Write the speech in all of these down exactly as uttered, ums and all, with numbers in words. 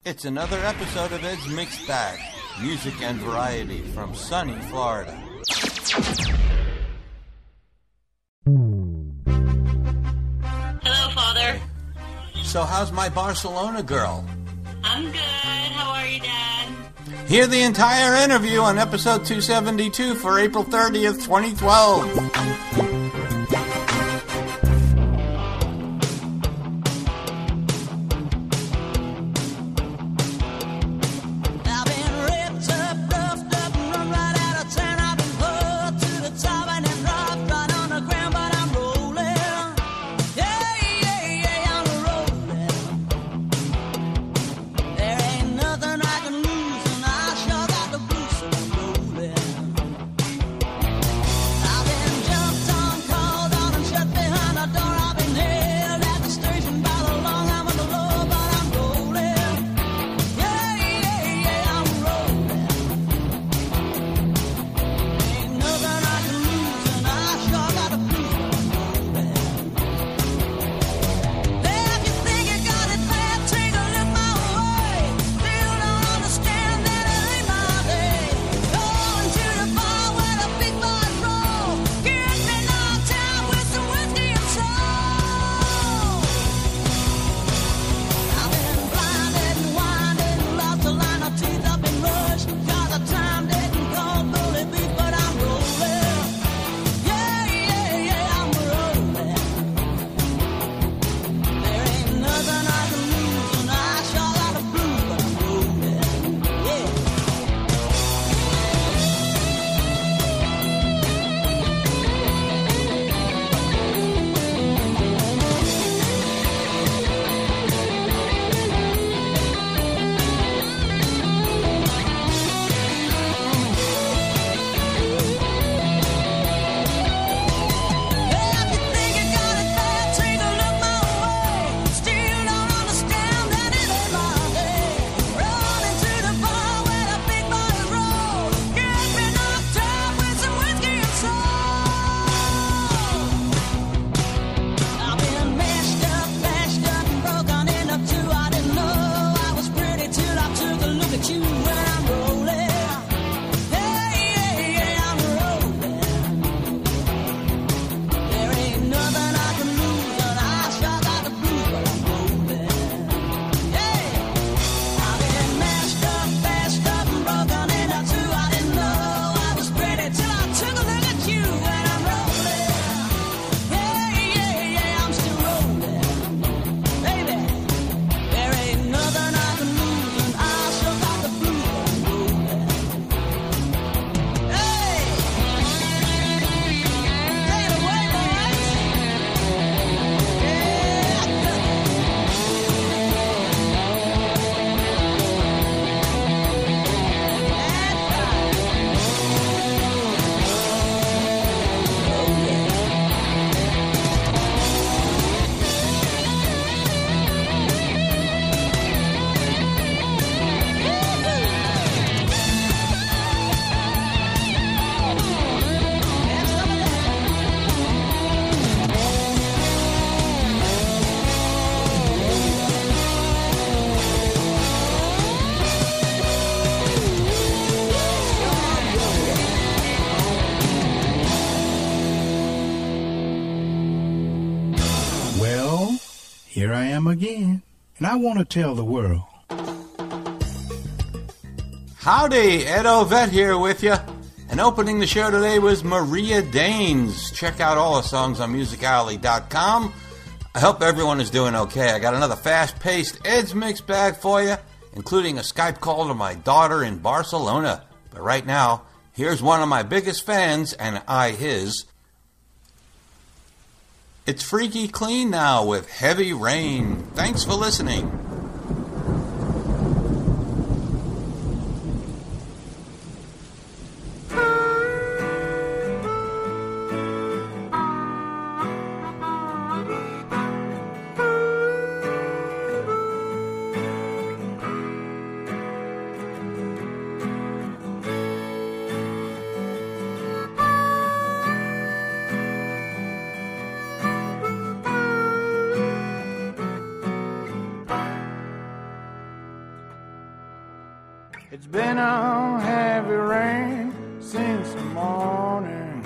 It's another episode of Ed's Mixed Bag, music and variety from sunny Florida. Hello, Father. So how's my Barcelona girl? I'm good. How are you, Dad? Hear the entire interview on episode two seventy-two for April thirtieth, twenty twelve. Here I am again, and I want to tell the world. Howdy, Ed Ovett here with you. And opening the show today was Maria Danes. Check out all the songs on music alley dot com. I hope everyone is doing okay. I got another fast-paced Ed's Mixed Bag for you, including a Skype call to my daughter in Barcelona. But right now, here's one of my biggest fans, and I his. It's Freaky Clean now with Heavy Rain. Thanks for listening. It's been a heavy rain since the morning.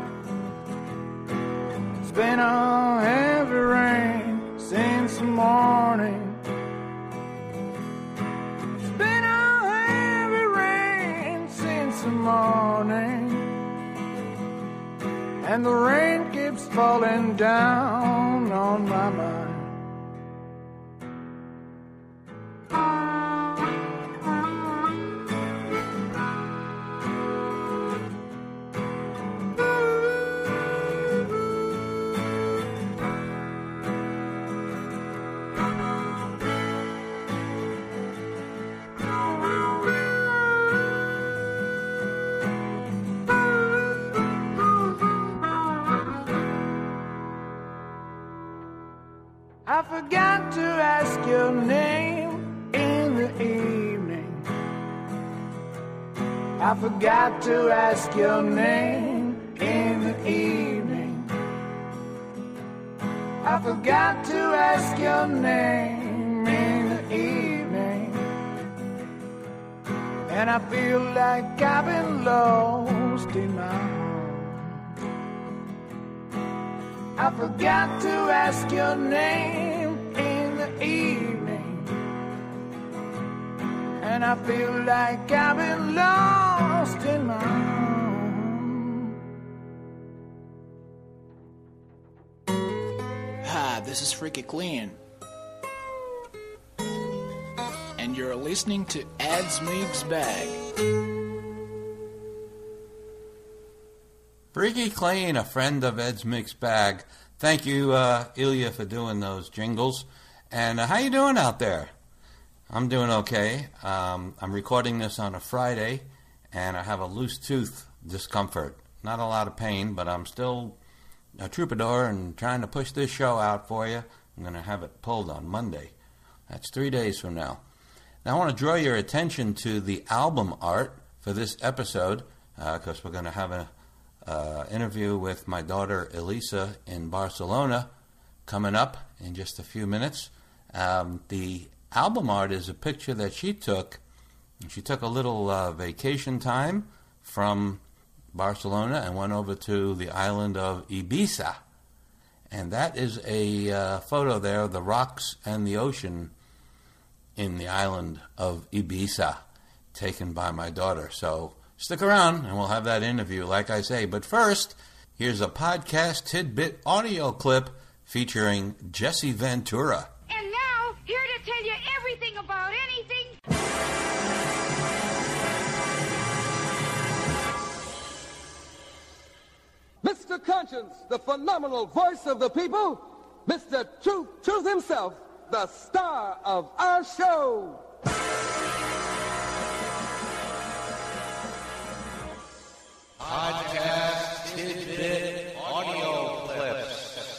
It's been a heavy rain since the morning. It's been a heavy rain since the morning. And the rain keeps falling down on my mind. I forgot to ask your name in the evening. I forgot to ask your name in the evening. I forgot to ask your name in the evening. And I feel like I've been lost in my home. I forgot to ask your name in the evening. And I feel like I've been lost in my home. Hi, this is Freaky Clean. And you're listening to Ed's Mixed Bag. Freaky Clean, a friend of Ed's Mixed Bag. Thank you, uh, Ilya, for doing those jingles. And uh, how you doing out there? I'm doing okay. Um, I'm recording this on a Friday, and I have a loose tooth discomfort. Not a lot of pain, but I'm still a troubadour and trying to push this show out for you. I'm going to have it pulled on Monday. That's three days from now. Now, I want to draw your attention to the album art for this episode, because uh, we're going to have a Uh, interview with my daughter Elisa in Barcelona coming up in just a few minutes. Um, the album art is a picture that she took. She took a little uh, vacation time from Barcelona and went over to the island of Ibiza. And that is a uh, photo there of the rocks and the ocean in the island of Ibiza, taken by my daughter. So stick around, and we'll have that interview, like I say. But first, here's a podcast tidbit audio clip featuring Jesse Ventura. And now, here to tell you everything about anything. Mister Conscience, the phenomenal voice of the people, Mister Truth, Truth himself, the star of our show. Podcast tidbit audio clips.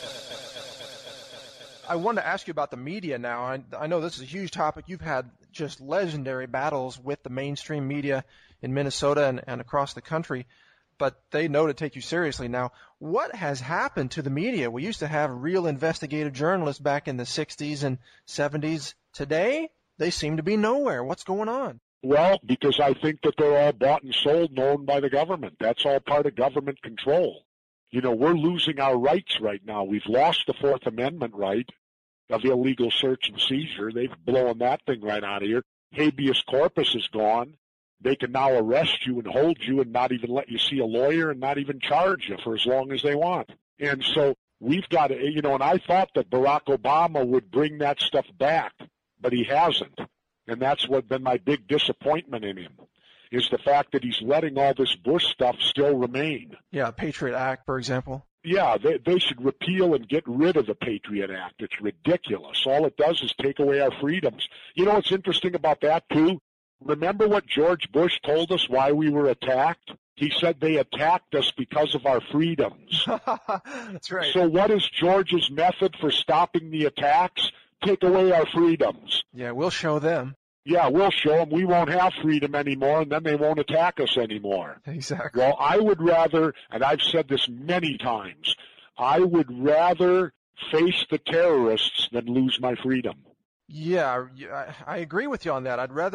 I wanted to ask you about the media now. I, I know this is a huge topic. You've had just legendary battles with the mainstream media in Minnesota and, and across the country, but they know to take you seriously now. What has happened to the media? We used to have real investigative journalists back in the sixties and seventies. Today, they seem to be nowhere. What's going on? Well, because I think that they're all bought and sold and owned by the government. That's all part of government control. You know, we're losing our rights right now. We've lost the Fourth Amendment right of illegal search and seizure. They've blown that thing right out of here. Habeas corpus is gone. They can now arrest you and hold you and not even let you see a lawyer and not even charge you for as long as they want. And so we've got to, you know, and I thought that Barack Obama would bring that stuff back, but he hasn't. And that's what been my big disappointment in him, is the fact that he's letting all this Bush stuff still remain. Yeah, Patriot Act, for example. Yeah, they, they should repeal and get rid of the Patriot Act. It's ridiculous. All it does is take away our freedoms. You know what's interesting about that, too? Remember what George Bush told us why we were attacked? He said they attacked us because of our freedoms. That's right. So what is George's method for stopping the attacks? Take away our freedoms. Yeah, we'll show them. Yeah, we'll show them we won't have freedom anymore, and then they won't attack us anymore. Exactly. Well, I would rather, and I've said this many times, I would rather face the terrorists than lose my freedom. Yeah, I agree with you on that. I'd rather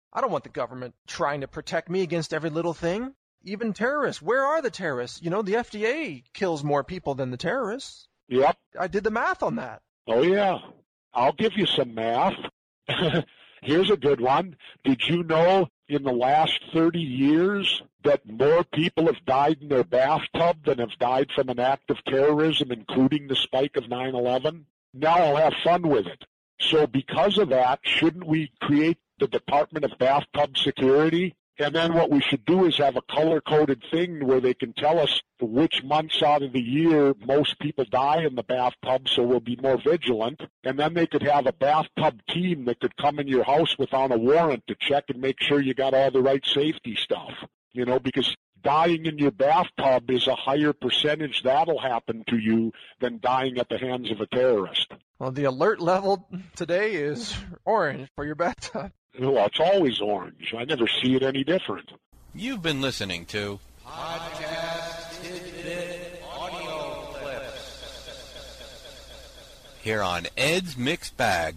I don't want the government trying to protect me against every little thing. Even terrorists. Where are the terrorists? You know, the F D A kills more people than the terrorists. Yep. I did the math on that. Oh, yeah. I'll give you some math. Here's a good one. Did you know in the last thirty years that more people have died in their bathtub than have died from an act of terrorism, including the spike of nine eleven? Now I'll have fun with it. So because of that, shouldn't we create the Department of Bathtub Security? And then what we should do is have a color-coded thing where they can tell us which months out of the year most people die in the bathtub, so we'll be more vigilant. And then they could have a bathtub team that could come in your house without a warrant to check and make sure you got all the right safety stuff. You know, because dying in your bathtub is a higher percentage that'll happen to you than dying at the hands of a terrorist. Well, the alert level today is orange for your bathtub. Well, it's always orange. I never see it any different. You've been listening to Podcast Tidbit Audio Clips here on Ed's Mixed Bag.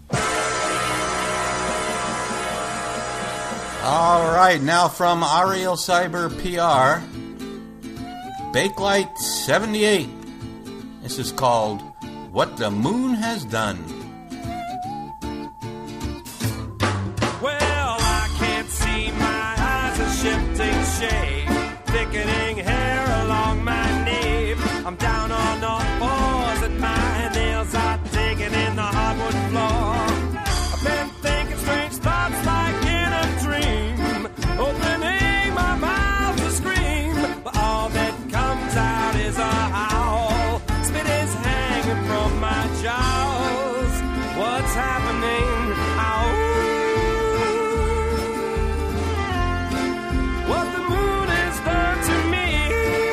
All right, now from Ariel Cyber P R, Bakelite seventy-eight. This is called What the Moon Has Done. Well, I can't see, my eyes are shifting shade, thickening hair along my nape. I'm down on all fours and my nails are digging in the hardwood floor. I've been thinking strange thoughts like in a dream, opening my mouth to scream, but all that comes out is a howl. Spit is hanging from my jaws. What's happening? Ow. What the moon has done to me.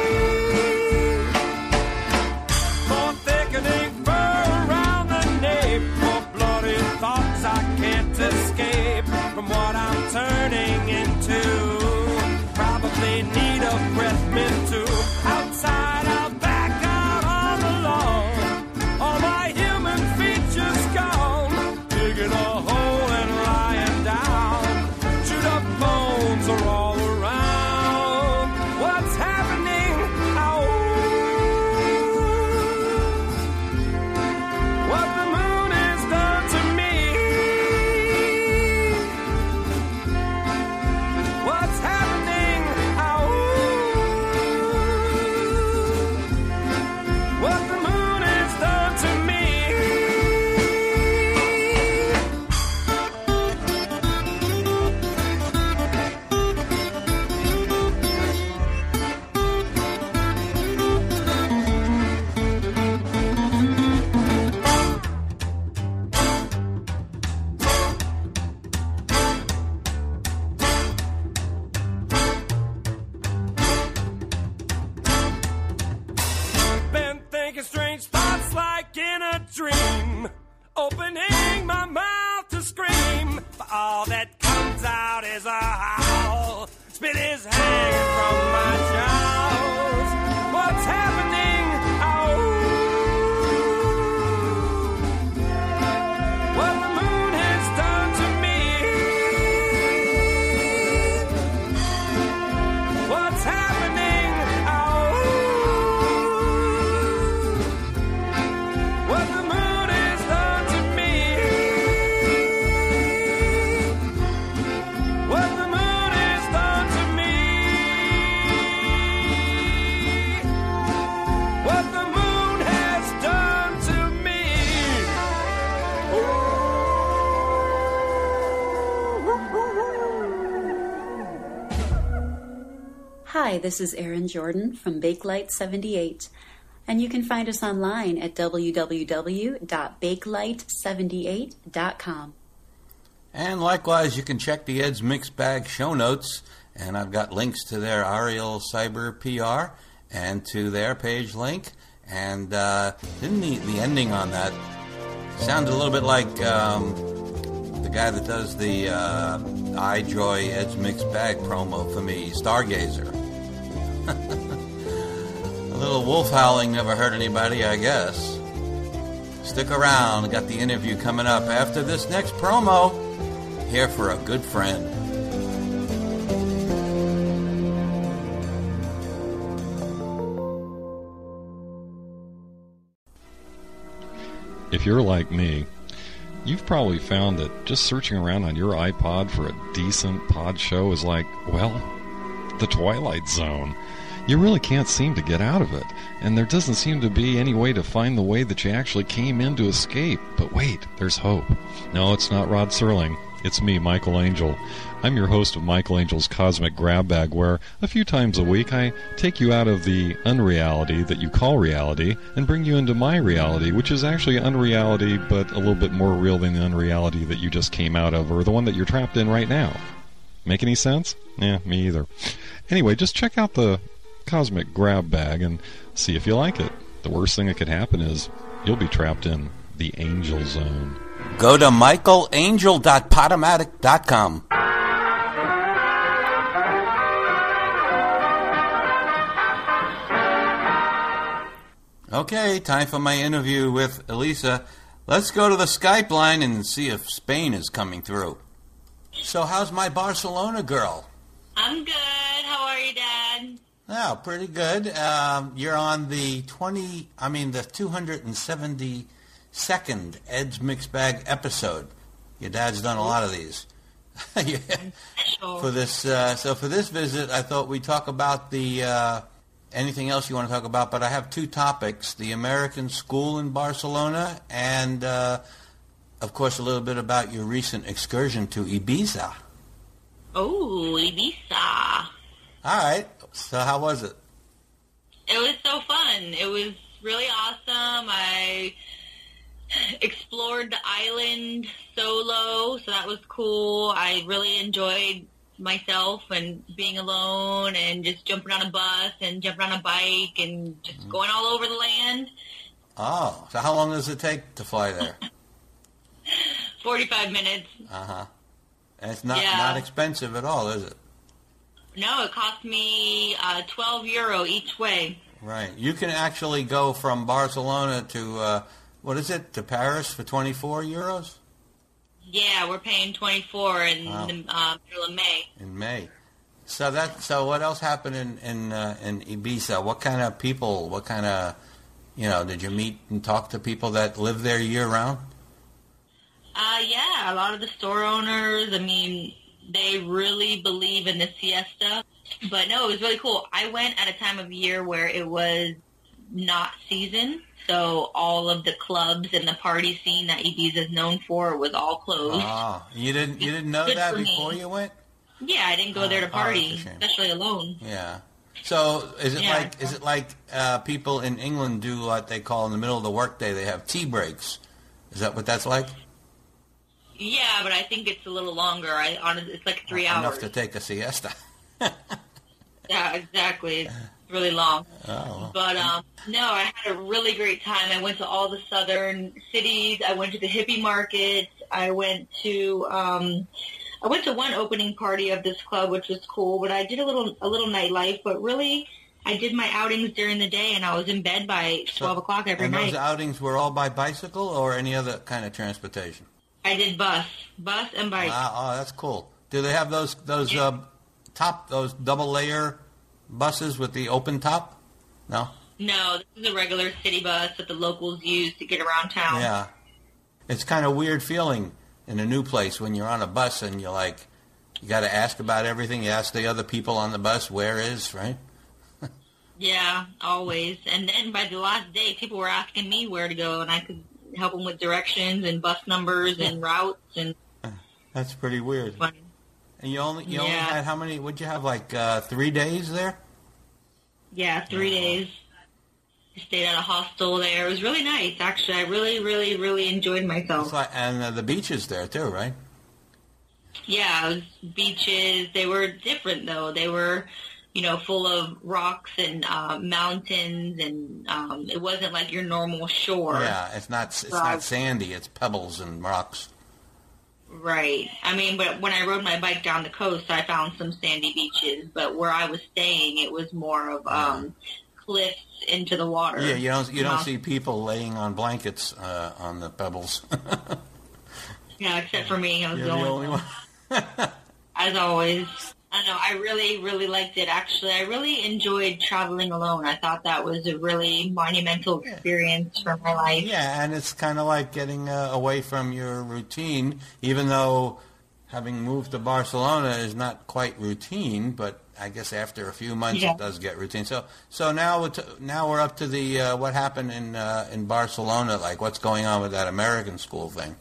More thickening fur around the nape, more bloody thoughts I can't escape from what I'm turning into. Probably need a breath mint too. Outside, out back, out on the lawn. All my human features gone. Digging a hole and lying down. Chewed up bones are all around. What's happening? Ow. What the moon has done to me. What's happening? Ow. What the moon has done to me. Been thinking strange thoughts like in a dream, opening my mouth to scream, but all that comes out is a howl. Spit is hanging from my jaws. What's happening? Ow. What the moon has done to me. What's happening? Ow. What the moon has done to me. What the moon has done to me. What the moon has done to me. Hi, this is Erin Jordan from Bakelite seventy-eight, and you can find us online at w w w dot bakelite seventy-eight dot com. And likewise, you can check the Ed's Mixed Bag show notes, and I've got links to their Ariel Cyber P R and to their page link. And uh, didn't the, the ending on that sound a little bit like um, the guy that does the uh, iJoy Ed's Mixed Bag promo for me, Stargazer. A little wolf howling never hurt anybody, I guess. Stick around. Got the interview coming up after this next promo. Here for a good friend. if you're like me, you've probably found that just searching around on your iPod for a decent pod show is like, well, the Twilight Zone. You really can't seem to get out of it, and there doesn't seem to be any way to find the way that you actually came in to escape. But wait, there's hope. No, it's not Rod Serling. It's me, Michael Angel. I'm your host of Michael Angel's Cosmic Grab Bag, where a few times a week I take you out of the unreality that you call reality and bring you into my reality, which is actually unreality, but a little bit more real than the unreality that you just came out of, or the one that you're trapped in right now. Make any sense? Yeah, me either. Anyway, just check out the Cosmic Grab Bag and see if you like it. The worst thing that could happen is you'll be trapped in the Angel Zone. Go to michael angel dot podomatic dot com. Okay, time for my interview with Elisa. Let's go to the Skype line and see if Spain is coming through. So how's my Barcelona girl? I'm good. How are you, Dad? Oh, pretty good. Um, you're on the twenty, I mean the two hundred seventy-second Ed's Mixed Bag episode. Your dad's done a lot of these. Yeah. For this, uh, so for this visit, I thought we'd talk about the uh, anything else you want to talk about. But I have two topics: the American school in Barcelona, and uh, of course, a little bit about your recent excursion to Ibiza. Oh, Ibiza. All right. So how was it? It was so fun. It was really awesome. I explored the island solo, so that was cool. I really enjoyed myself and being alone and just jumping on a bus and jumping on a bike and just mm. going all over the land. Oh, so how long does it take to fly there? forty-five minutes. Uh-huh. And it's not, yeah. not expensive at all, is it? No, it cost me uh, twelve euro each way. Right. You can actually go from Barcelona to, uh, what is it, to Paris for twenty-four euros? Yeah, we're paying twenty-four in wow. the uh, middle of May. In May. So that. So what else happened in in, uh, in Ibiza? What kind of people? What kind of, you know? Did you meet and talk to people that live there year round? Uh, yeah, a lot of the store owners. I mean, they really believe in the siesta. But no, it was really cool. I went at a time of year where it was not season, so all of the clubs and the party scene that Ibiza is known for was all closed. Oh, you didn't you didn't know Good that for before me. you went? Yeah, I didn't go there to Oh, party, that's a shame. especially alone. Yeah. So is it Yeah. like is it like uh, people in England do what they call in the middle of the workday? They have tea breaks. Is that what that's like? Yeah, but I think it's a little longer. I honestly, it's like three Enough hours. to take a siesta. Yeah, exactly. It's really long. Oh. But um, no, I had a really great time. I went to all the southern cities. I went to the hippie markets. I went to um, I went to one opening party of this club, which was cool. But I did a little a little nightlife. But really, I did my outings during the day, and I was in bed by twelve So- o'clock every and night. those outings were all by bicycle or any other kind of transportation? I did bus, bus and bike. Wow, oh, that's cool. Do they have those those uh, top those double layer buses with the open top? No. No, this is a regular city bus that the locals use to get around town. Yeah, it's kind of weird feeling in a new place when you're on a bus and you're like, you got to ask about everything. You ask the other people on the bus where is, right? Yeah, always. And then by the last day, people were asking me where to go, and I could help them with directions and bus numbers and routes. And That's pretty weird. Funny. And you only you only Yeah. had how many? Would you have like uh, three days there? yeah, three days. I stayed at a hostel there. It was really nice, actually. I really, really, really enjoyed myself. It's like, and uh, the beaches there too, right? Yeah, it was beaches. They were different, though. They were, you know, full of rocks and uh, mountains, and um, it wasn't like your normal shore. Yeah, it's not it's Right. not sandy. It's pebbles and rocks. Right. I mean, but when I rode my bike down the coast, I found some sandy beaches. But where I was staying, it was more of um, cliffs into the water. Yeah, you don't you don't Uh, see people laying on blankets uh, on the pebbles. Yeah, except for me. I was You're the the only only one. As always. I know. I really, really liked it. Actually, I really enjoyed traveling alone. I thought that was a really monumental experience for my life. Yeah, and it's kind of like getting uh, away from your routine, even though having moved to Barcelona is not quite routine, but I guess after a few months Yeah. it does get routine. So, so now it's, now we're up to the uh, what happened in uh, in Barcelona. Like, what's going on with that American school thing?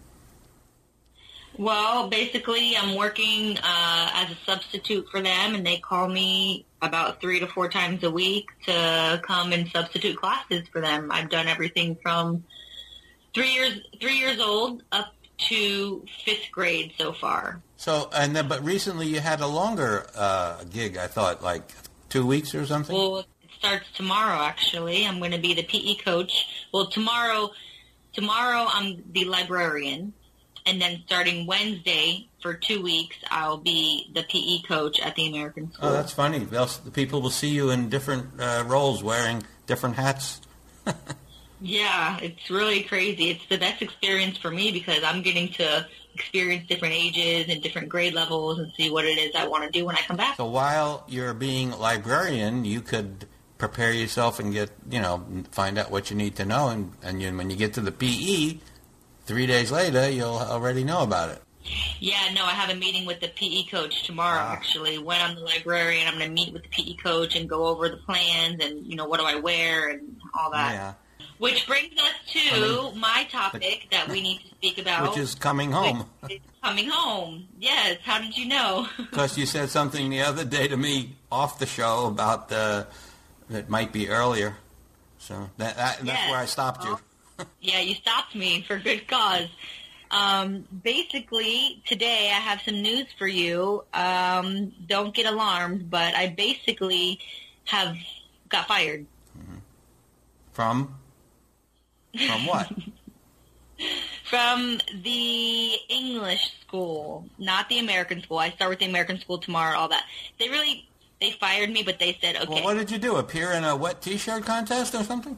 Well, basically, I'm working uh, as a substitute for them, and they call me about three to four times a week to come and substitute classes for them. I've done everything from three years three years old up to fifth grade so far. So, and then, but recently you had a longer uh, gig. I thought, like two weeks or something. Well, it starts tomorrow. Actually, I'm going to be the P E coach. Well, tomorrow, tomorrow I'm the librarian. And then starting Wednesday for two weeks, I'll be the P E coach at the American School. Oh, that's funny. They'll, the people will see you in different uh, roles, wearing different hats. Yeah, it's really crazy. It's the best experience for me because I'm getting to experience different ages and different grade levels and see what it is I want to do when I come back. So while you're being librarian, you could prepare yourself and get, you know, find out what you need to know. And, and you, when you get to the P E, three days later, you'll already know about it. Yeah, no, I have a meeting with the P E coach tomorrow, Ah. actually. When I'm the librarian, I'm going to meet with the P E coach and go over the plans and, you know, what do I wear and all that. Yeah. Which brings us to I mean, my topic that we need to speak about. Which is coming home. Which is coming home. Yes, how did you know? Because you said something the other day to me off the show about the, that might be earlier. So that, that that's Yes. where I stopped you. Yeah, you stopped me for good cause. Um, basically, today I have some news for you. Um, don't get alarmed, but I basically have got fired. From? From what? From the English school, not the American school. I start with the American school tomorrow, all that. They really, they fired me, but they said, okay. Well, what did you do? Appear in a wet T-shirt contest or something?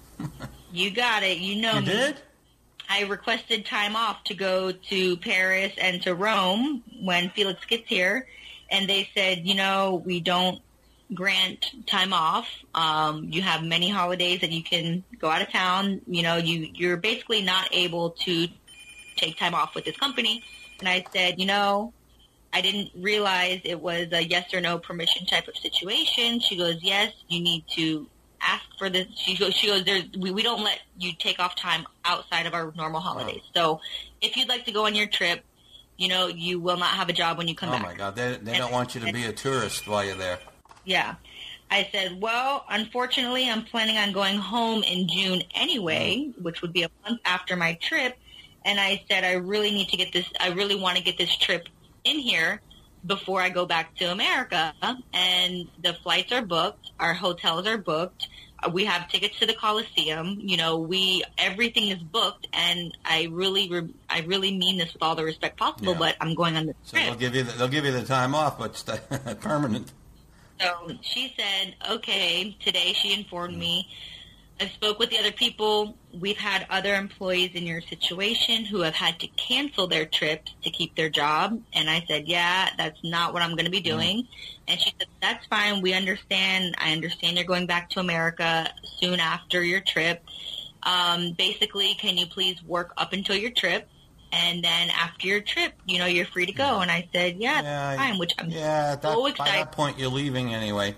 You got it. You know You me. did? I requested time off to go to Paris and to Rome when Felix gets here, and they said, you know, we don't grant time off. Um, you have many holidays that you can go out of town. You know, you, you're basically not able to take time off with this company. And I said, you know, I didn't realize it was a yes or no permission type of situation. She goes, yes, you need to ask for this. She goes, she goes, There's, we, we don't let you take off time outside of our normal holidays. So if you'd like to go on your trip, you know, you will not have a job when you come Oh, back. my God. They, they don't want you to be a tourist while you're there. Yeah. I said, well, unfortunately, I'm planning on going home in June anyway, which would be a month after my trip. And I said, I really need to get this, I really want to get this trip in here before I go back to America. And the flights are booked. Our hotels are booked. We have tickets to the Coliseum. You know, we, everything is booked. And I really, re, I really mean this with all the respect possible, Yeah. but I'm going on this So trip. they'll give you the, they'll give you the time off, but stay permanent. So she said, okay, today she informed me. I spoke with the other people. We've had other employees in your situation who have had to cancel their trips to keep their job. And I said, yeah, that's not what I'm going to be doing. And she said, that's fine. We understand. I understand you're going back to America soon after your trip. Um, basically, can you please work up until your trip? And then after your trip, you know, you're free to go. And I said, yeah, Yeah, that's fine, which I'm Yeah, at that, so by excited. that point you're leaving anyway.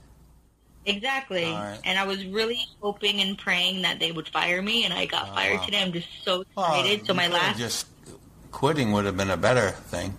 Exactly. All right. And I was really hoping and praying that they would fire me, and I got Oh, fired wow. today. I'm just so Well, excited. so you my could've last... just quitting would have been a better thing.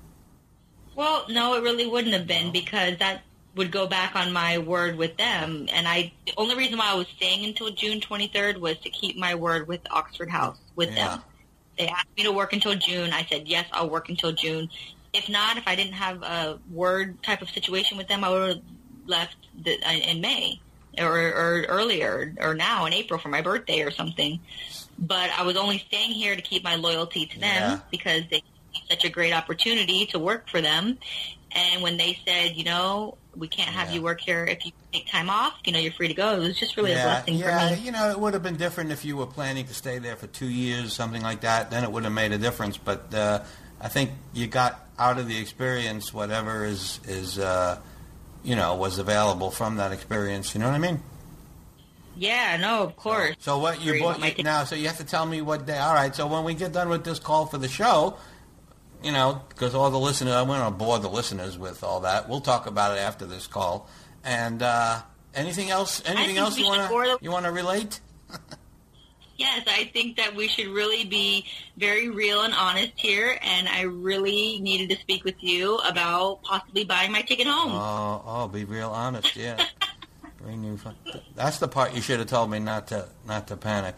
Well, no, it really wouldn't have been because that would go back on my word with them. And I, the only reason why I was staying until June twenty-third was to keep my word with Oxford House, with Yeah. them. They asked me to work until June. I said, yes, I'll work until June. If not, if I didn't have a word type of situation with them, I would have left the, uh, in May or, or earlier or now in April for my birthday or something. But I was only staying here to keep my loyalty to them Yeah. because they gave me such a great opportunity to work for them. And when they said, you know, we can't have Yeah. you work here if you take time off, you know, you're free to go. It was just really yeah, a blessing yeah, for me. you know, it would have been different if you were planning to stay there for two years, something like that. Then it would have made a difference. But uh, I think you got out of the experience whatever is is uh, you know was available from that experience. You know what I mean? Yeah, no, of course. So, so what you bought now? So you have to tell me what day. All right. So when we get done with this call for the show, you know, because all the listeners, I want to bore the listeners with all that. We'll talk about it after this call. And uh, anything else? Anything else you want to you want to relate? Yes, I think that we should really be very real and honest here, and I really needed to speak with you about possibly buying my ticket home. Oh, oh, be real honest, yeah. Renew. That's the part you should have told me not to not to panic.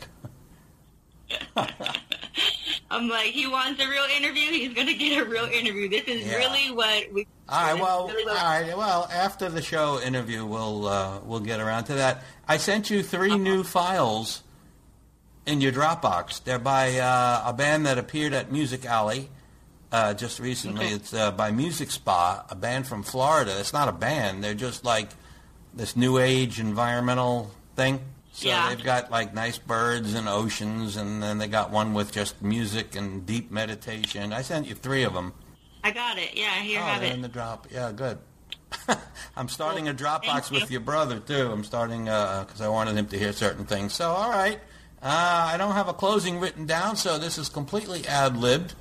I'm like, he wants a real interview. He's going to get a real interview. This is Yeah. really what we. All right. Well, really all right. Well, after the show interview, we'll uh, we'll get around to that. I sent you three new files in your Dropbox. They're by uh, a band that appeared at Music Alley uh, just recently. Okay. It's uh, by Music Spa, a band from Florida. It's not a band. They're just like this new age environmental thing. So Yeah. they've got like nice birds and oceans, and then they got one with just music and deep meditation. I sent you three of them. I got it. Yeah, here, Oh, have they're it. in the drop. Yeah, good. I'm starting a Dropbox thank you. with your brother, too. I'm starting because I wanted him to hear certain things. So, all right. Uh, I don't have a closing written down, so this is completely ad-libbed.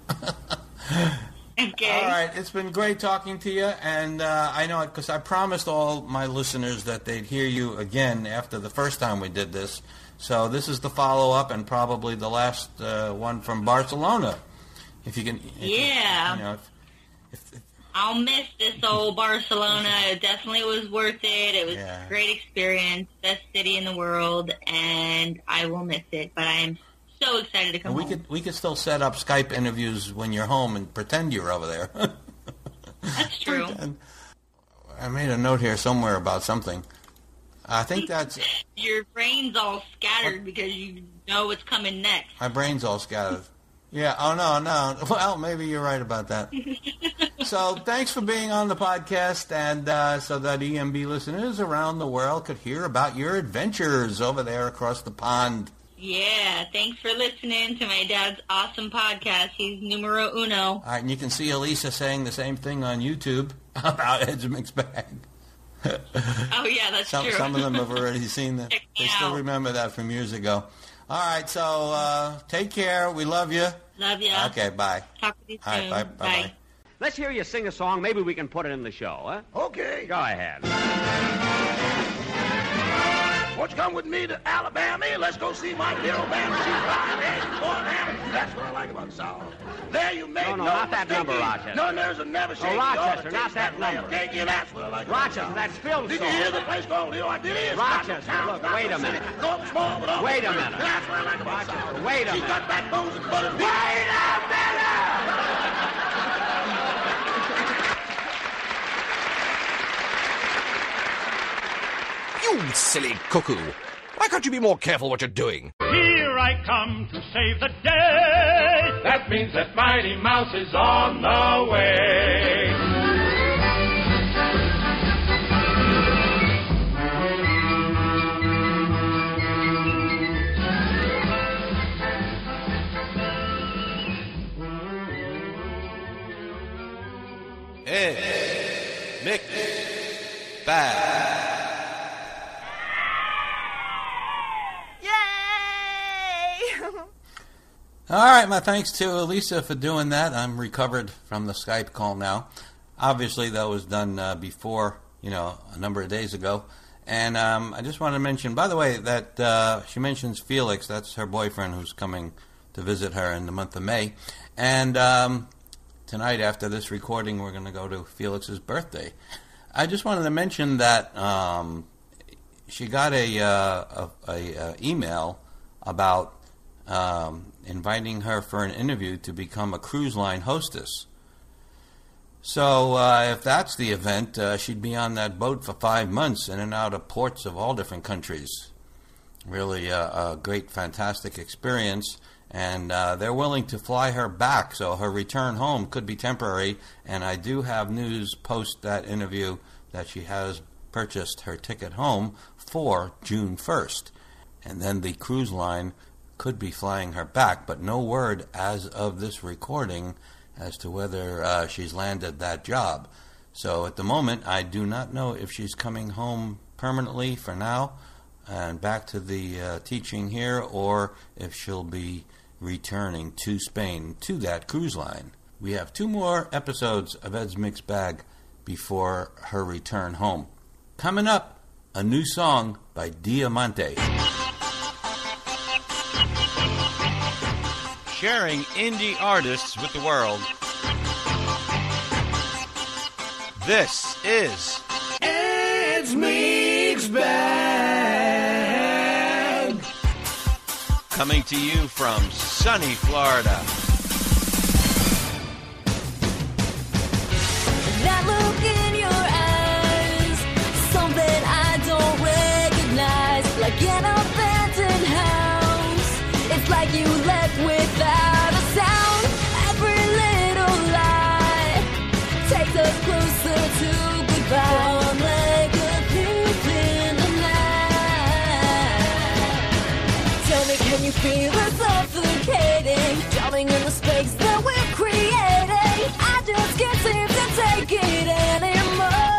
Okay. All right. It's been great talking to you, and uh, I know it because I promised all my listeners that they'd hear you again after the first time we did this. So this is the follow-up and probably the last uh, one from Barcelona. If you can... If you- Yeah. You know, if, if, if, I'll miss this old Barcelona. It definitely was worth it. It was Yeah. a great experience, best city in the world, and I will miss it. But I am so excited to come And we home. could we could still set up Skype interviews when you're home and pretend you're over there. That's true. And I made a note here somewhere about something. I think that's Your brain's all scattered because you know what's coming next. my brain's all scattered. Yeah. Oh no, no. Well, maybe you're right about that. So thanks for being on the podcast, and uh, so that E M B listeners around the world could hear about your adventures over there across the pond. Yeah, thanks for listening to my dad's awesome podcast. He's numero uno. All right, and you can see Elisa saying the same thing on YouTube about Ed's Mixed Bag. Oh, yeah, that's some, true. Some of them have already seen that. Check They me still out. remember that from years ago. All right, so uh, take care. We love you. Love ya. Okay, bye. Talk with you All right, soon. bye, bye-bye. Let's hear you sing a song. Maybe we can put it in the show, huh? Okay. Go ahead. Won't you come with me to Alabama? Let's go see my little band. She's flying eggs and corn ham. That's what I like about the South. There you make No, no, no not that mistake. number, Rochester. No, there's a never shake. Oh, Rochester, not that number. Cake, yeah, that's what I like about Rochester, the South. that's Phil's Did song. you hear the place called Little? I did it. Rochester, look, wait a minute. Go small, but all Wait a good. minute. That's what I like about the Rochester, South. wait a She minute. got backbones and butters. Wait a minute! You silly cuckoo! Why can't you be more careful what you're doing? Here I come to save the day. That means that Mighty Mouse is on the way. Ed Mixed Bag. All right, my thanks to Elisa for doing that. I'm recovered from the Skype call now. Obviously, that was done uh, before, you know, a number of days ago. And um, I just wanted to mention, by the way, that uh, she mentions Felix. That's her boyfriend who's coming to visit her in the month of May. And um, tonight, after this recording, we're going to go to Felix's birthday. I just wanted to mention that um, she got a, uh, a, a, a email about um, inviting her for an interview to become a cruise line hostess. So uh, if that's the event, uh, she'd be on that boat for five months in and out of ports of all different countries. Really a, a great, fantastic experience. And uh, they're willing to fly her back, so her return home could be temporary. And I do have news post that interview that she has purchased her ticket home for June first. And then the cruise line could be flying her back, but no word as of this recording as to whether uh, she's landed that job. So at the moment, I do not know if she's coming home permanently for now and back to the uh, teaching here, or if she'll be returning to Spain to that cruise line. We have two more episodes of Ed's Mixed Bag before her return home. Coming up, a new song by Diamante. Sharing indie artists with the world. This is Ed's Mixed Bag. Coming to you from sunny Florida. That look in your eyes, something I don't recognize, like an abandoned house. It's like you left without a sound. Every little lie takes us closer to goodbye. Warm like a thief in the night. Tell me, can you feel us suffocating, drowning in the space that we're creating? I just can't seem to take it anymore.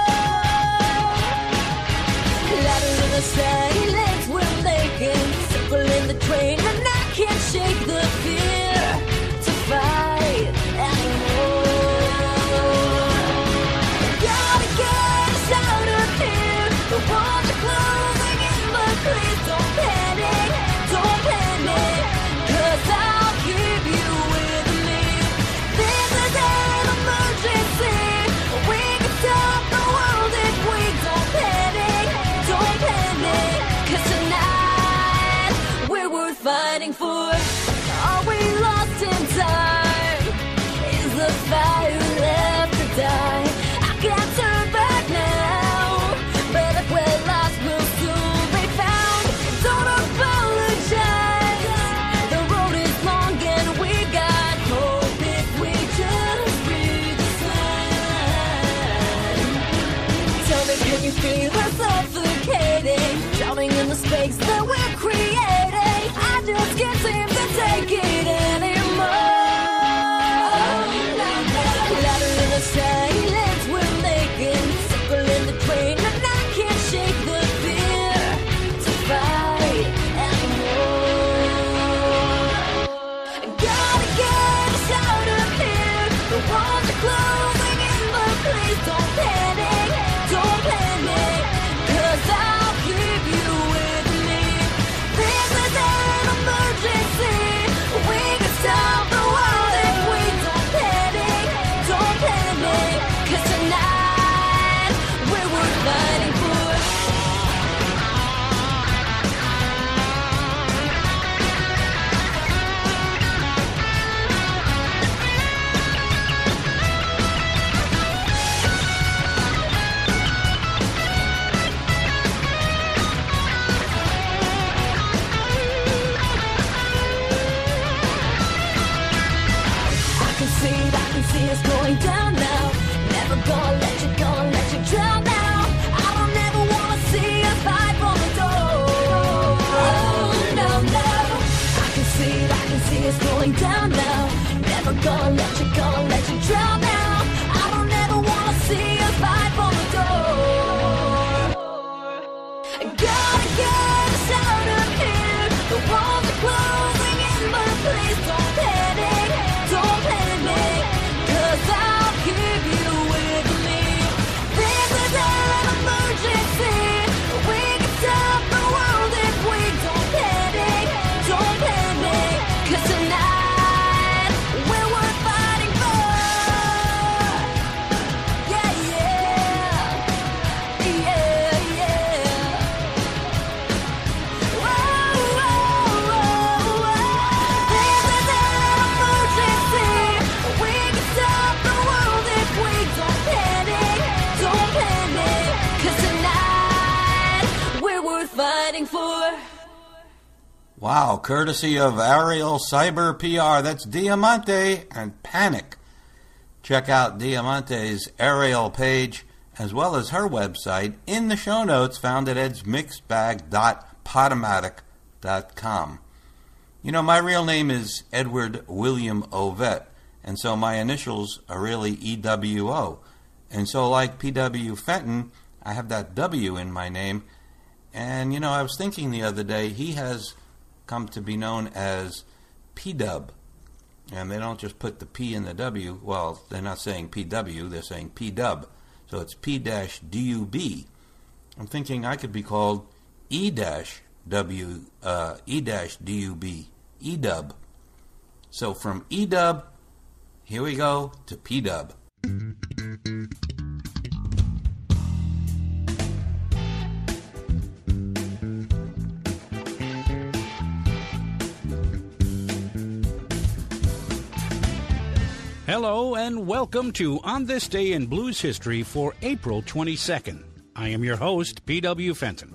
Louder than the silence we're making, circling the train, and I can't shake the fear to fight anymore. Gotta get us out of here. The walls are closing in, but please don't panic, don't panic, 'cause I'll keep you with me. This is an emergency. We can stop the world if we don't panic, don't panic, 'cause tonight we're worth fighting for. Are we lost in time? Is the fire left to die? I can't turn back now, but if we're lost, we'll soon be found. Don't apologize. The road is long and we got hope if we just read the sign. Tell me, can you feel us suffocating, drowning in the space that we're creating? I just can't seem to take it anymore. Louder than the silence we're making, circling the train, and I can't shake the fear to fight anymore. Gotta get us out of here. The walls are closing in, but please don't panic, don't panic, 'cause I'll keep you with me. This is an emergency. We can stop the world if we don't panic, don't panic, 'cause tonight we're worth fighting for. I can see it, I can see us going down now. Never gonna let you, gonna let you drown now. I don't ever wanna see us fight for the door. Oh, no, no. I can see it, I can see us going down now. Never gonna let you, gonna let you drown now. I don't ever wanna see us fight for the door. Gotta get us out of here. The walls are closing in, but please don't panic, don't panic, 'cause I'll keep you with me. This is an emergency. We can stop the world if we don't panic, don't panic, 'cause tonight we're worth fighting for. Yeah, yeah, yeah, yeah. Whoa, whoa, whoa, whoa. This is an emergency. We can stop the world if we don't panic, don't panic, 'cause tonight we're worth fighting for. Wow, courtesy of Ariel Cyber P R. That's Diamante and Panic. Check out Diamante's Ariel page as well as her website in the show notes found at eds mixed bag dot podomatic dot com. You know, my real name is Edward William Ovett, And so my initials are really E W O. And so like P W Fenton, I have that W in my name. And, you know, I was thinking the other day, he has come to be known as P-Dub. And they don't just put the P in the W. Well, they're not saying P W, they're saying P-Dub. So it's P D U B. I'm thinking I could be called E-W, uh, E-D U B, E-Dub. So from E-Dub, here we go to P-Dub. Hello and welcome to On This Day in Blues History for April twenty-second. I am your host, P W Fenton.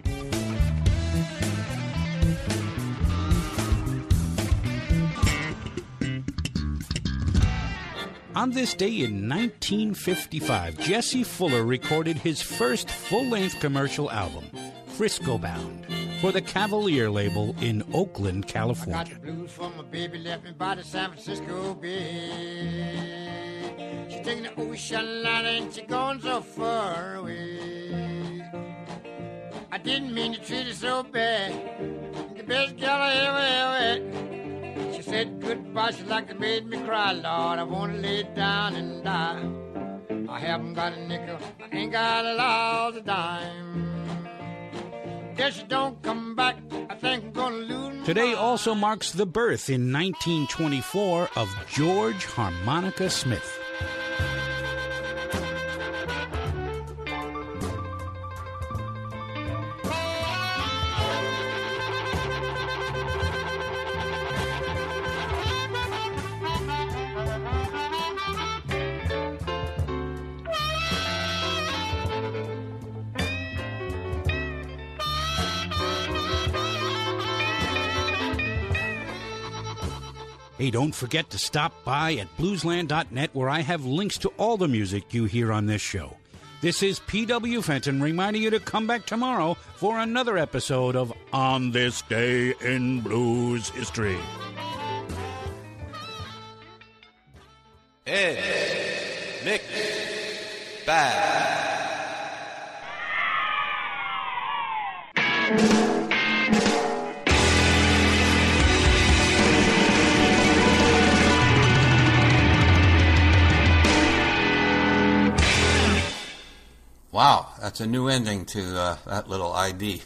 On this day in nineteen fifty-five, Jesse Fuller recorded his first full-length commercial album, Frisco Bound, for the Cavalier label in Oakland, California. I got the blues for my baby, left me by the San Francisco Bay. She's taking the ocean line and she's gone so far away. I didn't mean to treat her so bad, the best girl I ever, ever had. She said goodbye, she like it made me cry, Lord, I wanna lay down and die. I haven't got a nickel, I ain't got a lousy dime. Guess she don't come back, I think I'm gonna lose my Today also marks the birth in nineteen twenty-four of George Harmonica Smith. Hey, don't forget to stop by at bluesland dot net where I have links to all the music you hear on this show. This is P W Fenton reminding you to come back tomorrow for another episode of On This Day in Blues History. Ed, Nick, Bad. Wow, that's a new ending to uh, that little I D.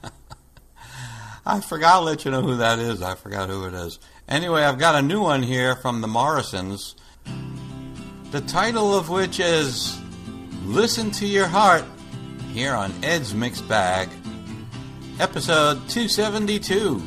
I forgot to let you know who that is. I forgot who it is. Anyway, I've got a new one here from the Morrisons, the title of which is Listen to Your Heart, here on Ed's Mixed Bag, episode two seventy-two.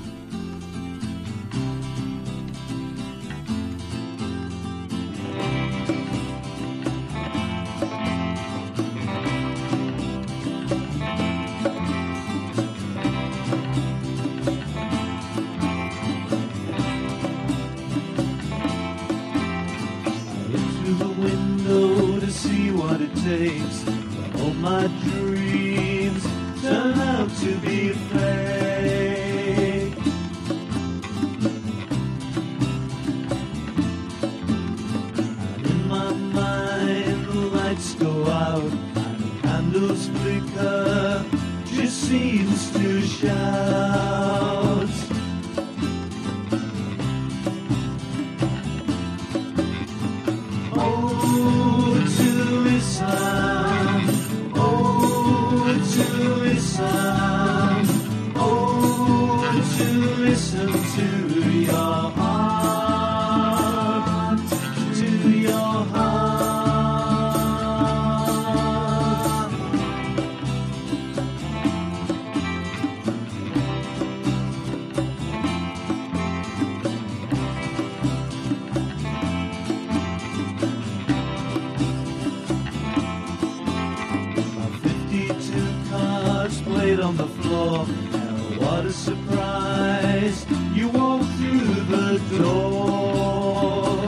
On the floor, and what a surprise! You walk through the door.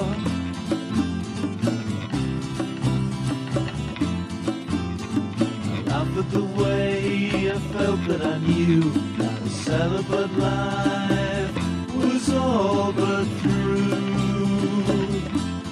I laughed at the way I felt that I knew that a celibate life was all but through.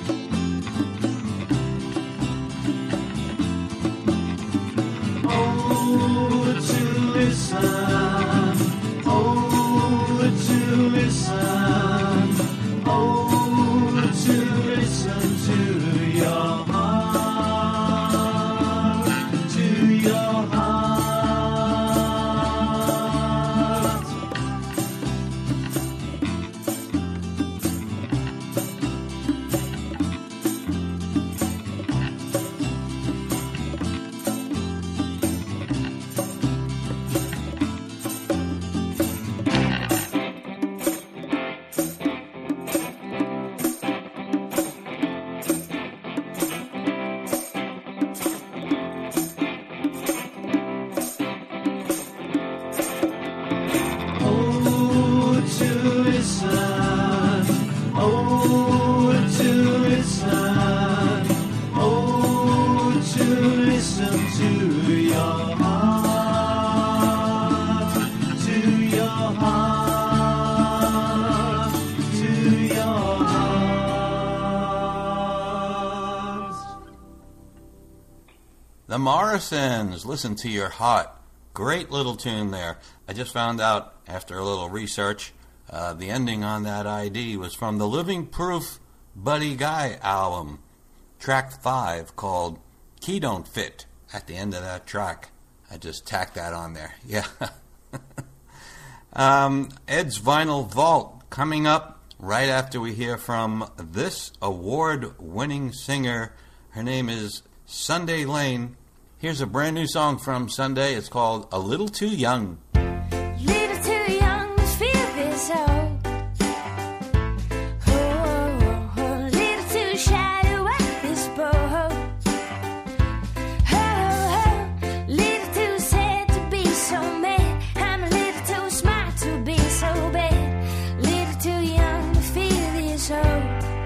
The Morrisons, Listen to Your Heart. Great little tune there. I just found out after a little research, uh, the ending on that I D was from the Living Proof Buddy Guy album, track five, called Key Don't Fit, at the end of that track. I just tacked that on there. Yeah. um, Ed's Vinyl Vault coming up right after we hear from this award-winning singer. Her name is Sunday Lane. Here's a brand new song from Sunday. It's called A Little Too Young. Little too young to feel this old. Oh, oh, little too shy to rock this boat. Oh, oh, little too sad to be so mad. I'm a little too smart to be so bad. Little too young to feel this old.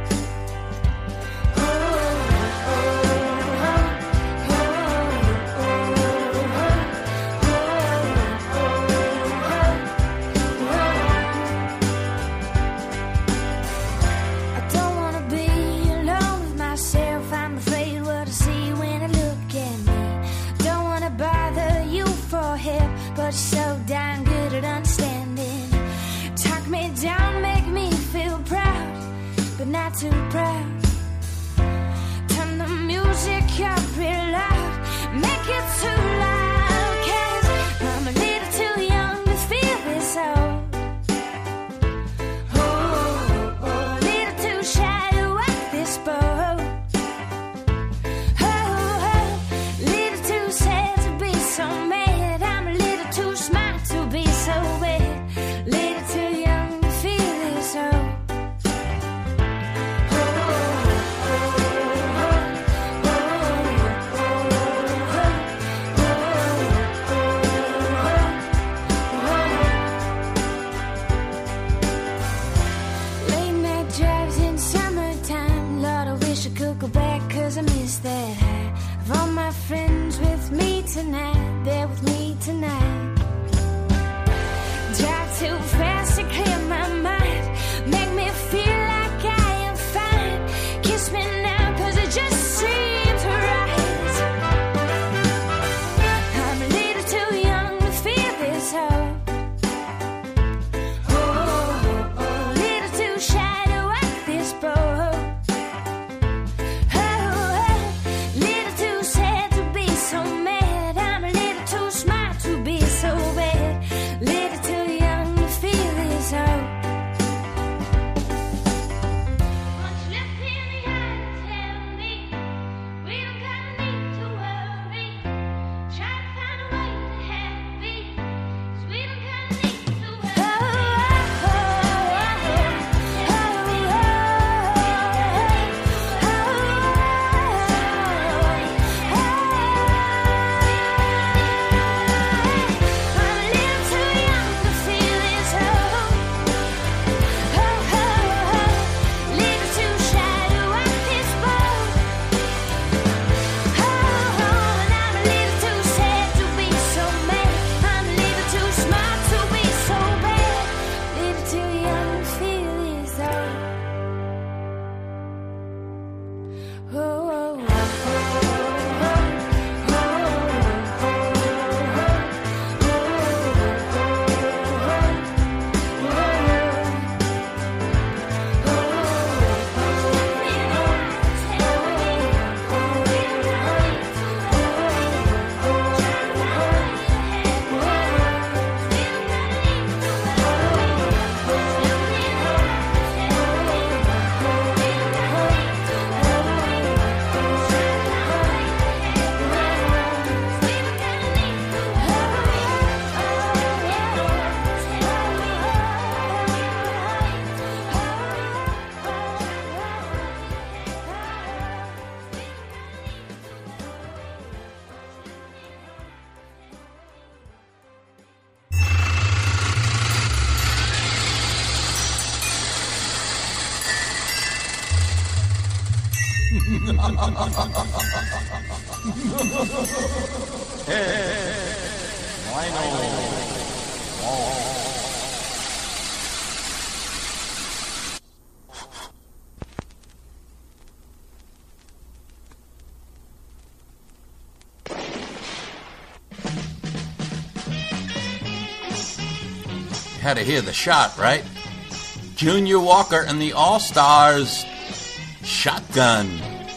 But so damn good at understanding. Talk me down, make me feel proud, but not too proud. Turn the music up real loud, make it too loud, 'cause I'm a little too young to feel this old. Oh, oh, a little too shy to rock this boat. Oh, oh, little too sad to be so mad. Too smart to be so bad, little too young to feel this old. Late night drives in summertime, Lord, I wish I could go back, 'cause I miss that high of all my friends with me tonight, they're with me tonight. Drive too fast to clear my mind, make me feel like I am fine. Kiss me now, 'cause it just seems right. I'm a little too young to feel this hope. Oh, oh, little too shy to rock this boat. Oh, oh, little too sad to be so mad. I'm a little too smart to be so bad. Little too young to feel this hope. What's left in the eye, tell me. We don't kinda need to worry. Try to find a way to have me. 'Cause we don't kinda need to worry. Oh, oh, oh, oh, oh, I'm a little too young to feel this hope. Oh, oh, oh, little too shy to rock this boat. Oh, oh, and I'm a little too sad to be so mad. I'm a little too smart to be so bad. Little too young to feel this hope. Oh, oh, had to hear the shot, right? Junior Walker and the All-Stars, Shotgun.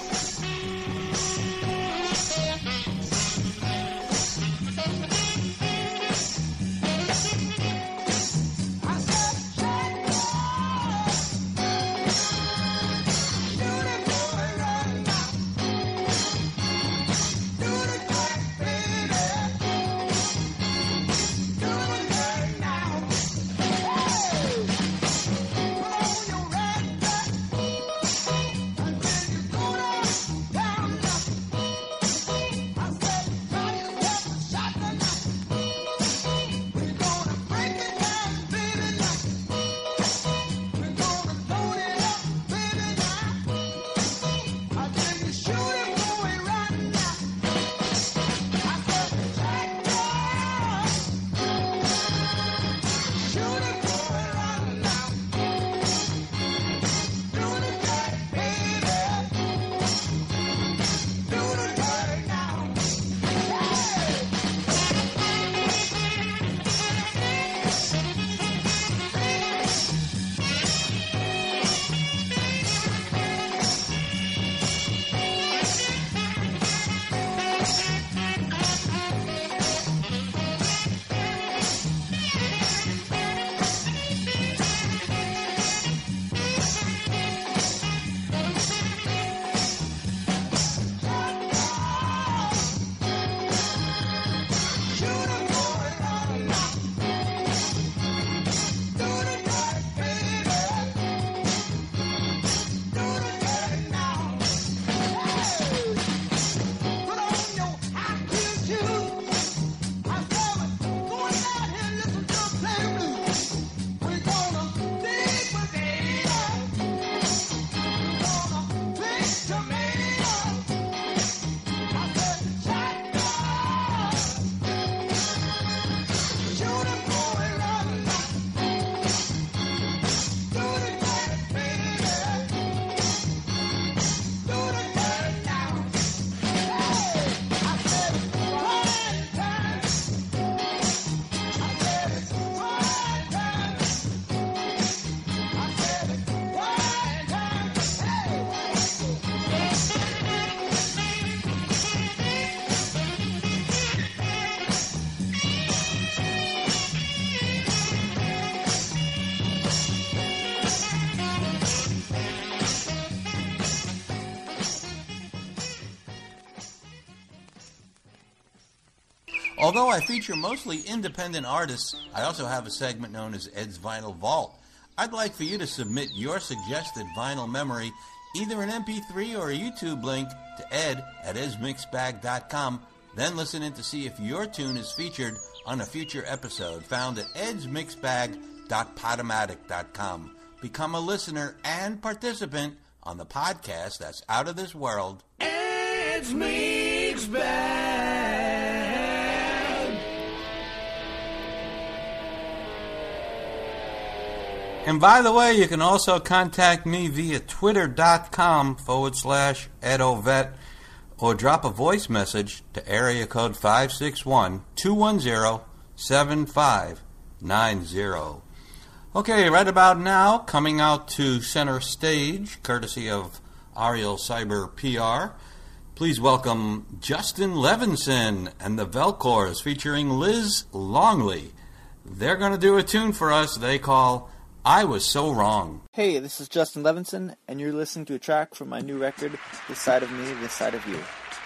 Although I feature mostly independent artists, I also have a segment known as Ed's Vinyl Vault. I'd like for you to submit your suggested vinyl memory, either an M P three or a YouTube link, to ed at eds mix bag dot com. Then listen in to see if your tune is featured on a future episode found at eds mix bag dot podomatic dot com. Become a listener and participant on the podcast that's out of this world. Ed's Mix Bag. And by the way, you can also contact me via twitter.com forward slash edovet or drop a voice message to area code five six one, two one zero, seven five nine zero. Okay, right about now, coming out to center stage, courtesy of Ariel Cyber P R, please welcome Justin Levinson and the Velcors featuring Liz Longley. They're going to do a tune for us they call I Was So Wrong. Hey, this is Justin Levinson, and you're listening to a track from my new record, This Side of Me, This Side of You.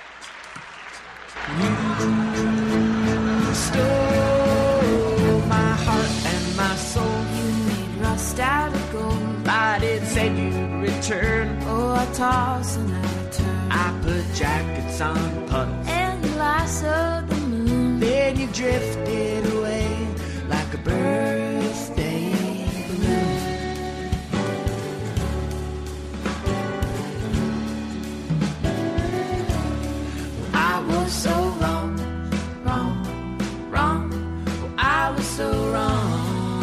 You stole my heart and my soul. You made rust out of gold. I did say you'd return. Oh, I toss and I turn. I put jackets on puddles And you lassoed the moon. Then you drifted away like a birthday balloon. I was so wrong, wrong, wrong. Oh, I was so wrong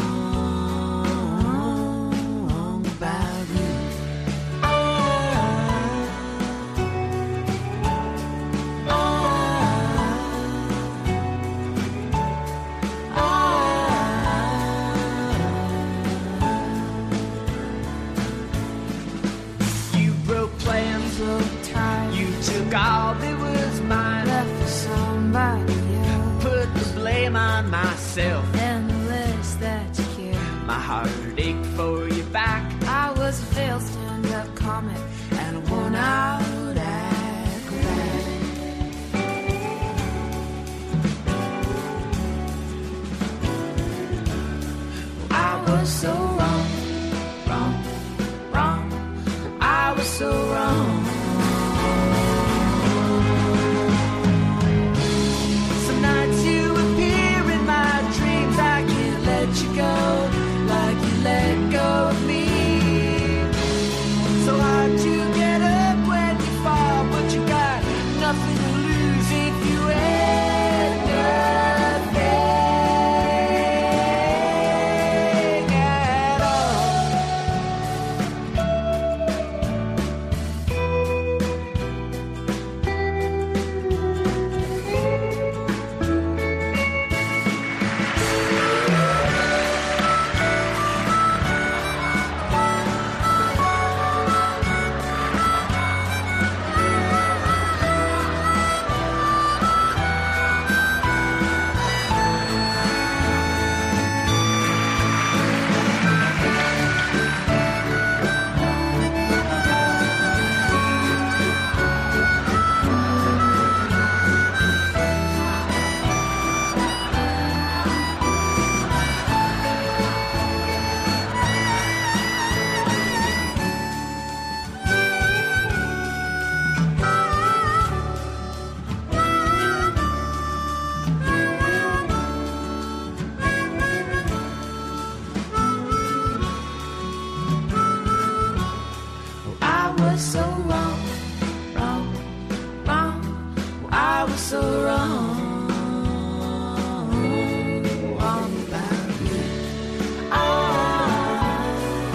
about you. I, I blame on myself. And the less that you care. My heart ached for you back. I was a failed stand-up comic and a worn-out acrobat. I was so wrong, wrong, wrong. I was so wrong. Some nights you appear in my dreams. I can't let you go like you let go of me. So hard to get up when you fall, but you got nothing to lose if you end up there. I was so wrong, wrong, wrong. I was so wrong, wrong about you. I,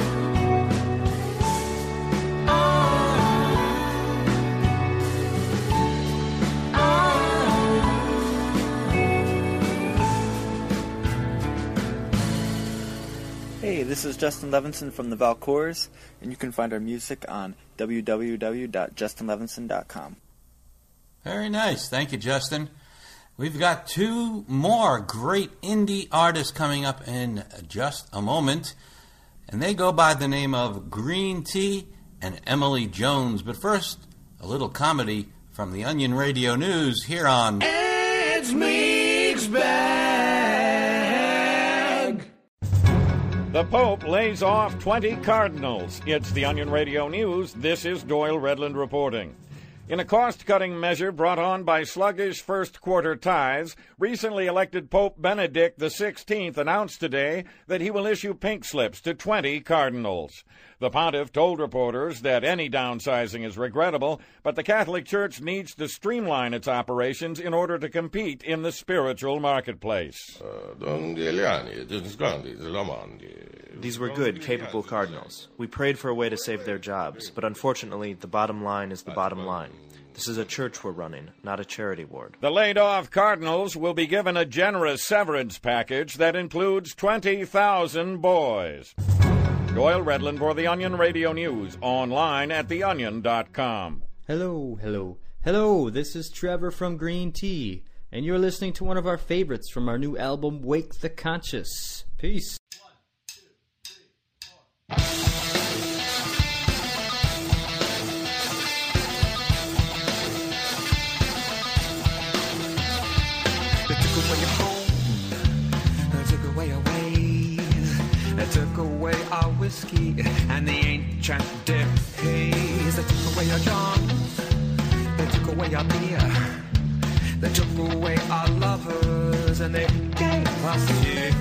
Hey, this is Justin Levinson from the Valcours, and you can find our music on w w w dot justin levinson dot com. Very nice. Thank you, Justin. We've got two more great indie artists coming up in just a moment, and they go by the name of Green Tea and Emily Jones. But first, a little comedy from the Onion Radio News here on Ed's Mixed Bag. The Pope lays off twenty cardinals. It's the Onion Radio News. This is Doyle Redland reporting. In a cost-cutting measure brought on by sluggish first-quarter tithes, recently elected Pope Benedict the sixteenth announced today that he will issue pink slips to twenty cardinals. The pontiff told reporters that any downsizing is regrettable, but the Catholic Church needs to streamline its operations in order to compete in the spiritual marketplace. These were good, capable cardinals. We prayed for a way to save their jobs, but unfortunately, the bottom line is the bottom line. This is a church we're running, not a charity ward. The laid-off cardinals will be given a generous severance package that includes twenty thousand boys. Doyle Redland for the Onion Radio News, online at the onion dot com. Hello, hello, hello, this is Trevor from Green Tea, and you're listening to one of our favorites from our new album, Wake the Conscious. Peace. They took away your home, they took away your ways, they took away our whiskey and the ancient days. They took away our jobs, they took away our beer, they took away our lovers and they gave us fear.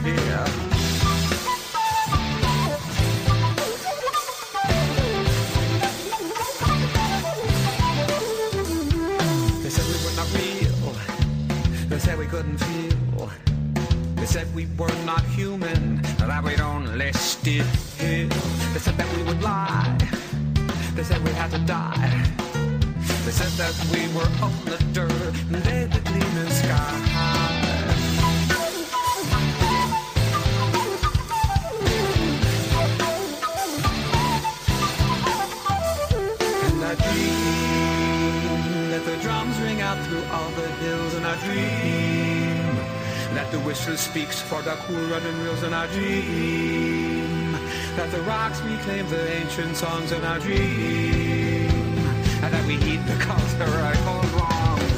They said we were not real. They said we couldn't feel. They said we were not human, that we'd only steal. They said that we would lie. They said we had to die. They said that we were on the dirt and they the gleaming sky. And I dream that the drums ring out through all the hills, and I dream that the whistle speaks for the cool running wheels in our dream, that the rocks reclaim the ancient songs in our dream, and that we heed the calls to right or wrong.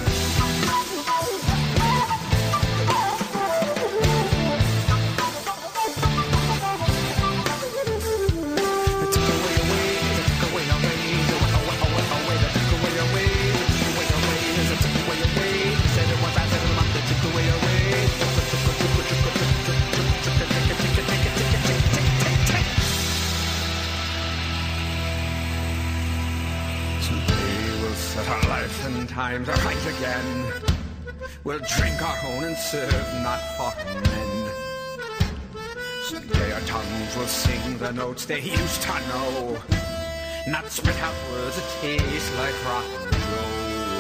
Times are right again. We'll drink our own and serve not for men. Someday our tongues will sing the notes they used to know, not spit out words that taste like rock and roll.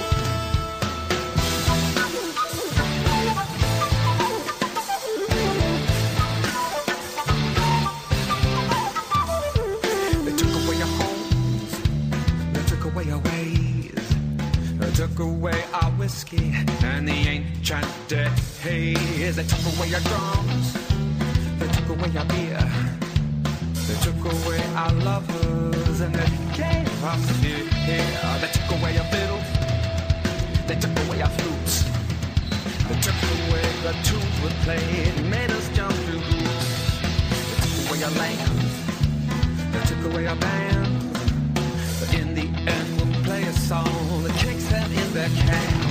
They took away our homes, they took away our ways, took away our whiskey and the ancient days. They took away our drums, they took away our beer, they took away our lovers and they gave us fear. They took away our fiddles, they took away our flutes, they took away the tunes we played, made us jump through hoops. They took away our land, they took away our band, but in the end we'll play a song that kicks them in the can.